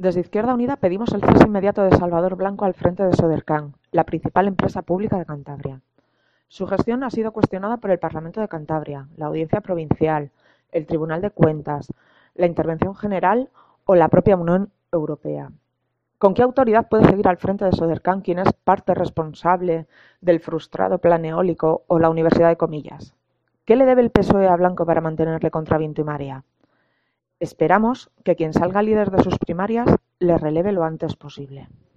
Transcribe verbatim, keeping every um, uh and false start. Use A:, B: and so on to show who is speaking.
A: Desde Izquierda Unida pedimos el cese inmediato de Salvador Blanco al frente de Sodercan, la principal empresa pública de Cantabria. Su gestión ha sido cuestionada por el Parlamento de Cantabria, la Audiencia Provincial, el Tribunal de Cuentas, la Intervención General o la propia Unión Europea. ¿Con qué autoridad puede seguir al frente de Sodercan quien es parte responsable del frustrado plan eólico o la Universidad de Comillas? ¿Qué le debe el P S O E a Blanco para mantenerle contra viento y marea? Esperamos que quien salga líder de sus primarias le releve lo antes posible.